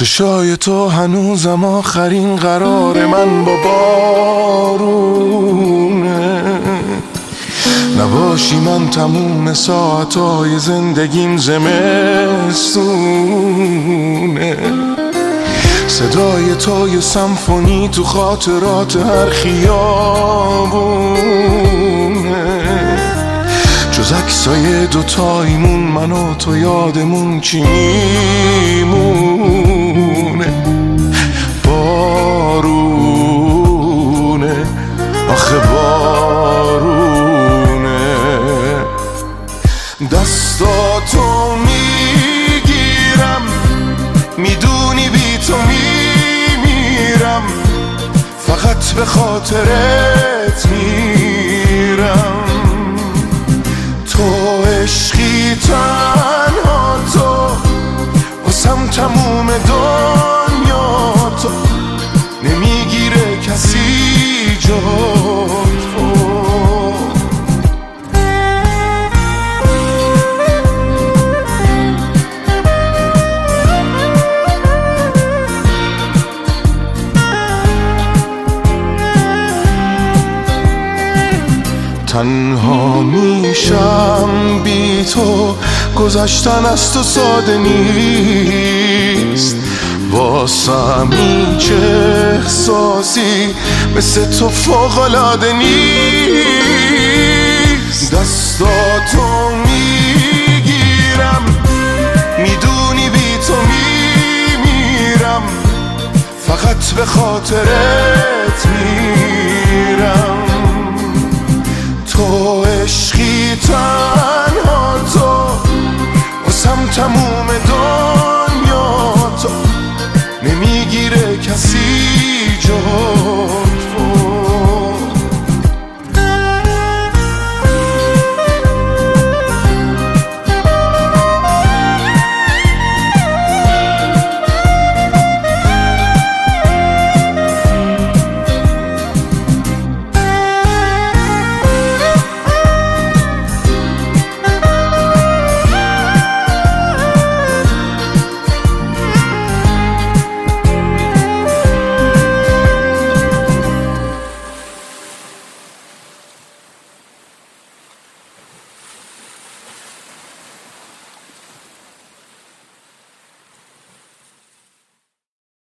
چشای تو هنوزم آخرین قرار من با بارونه. نباشی من تموم ساعتهای زندگیم زمستونه. صدای تو یه سمفونی تو خاطرات هر خیابونه. جز عکسای دوتاییمون من و تو یادمون چی میمونه؟ بارونه، آخه بارونه. دستاتو میگیرم، میدونی بی تو میمیرم، فقط به خاطرت میرم. تو عشقی تنها تو، واسم تموم دنیا تو، نمیگیره کسی جا تو. تنها میشم بی تو، گذشتن از تو ساده نیست. واسم هیچ احساسی مثل تو فوق‌العاده نیست. دستاتو میگیرم، میدونی بی تو میمیرم، فقط به خاطرت میرم. تو عشقی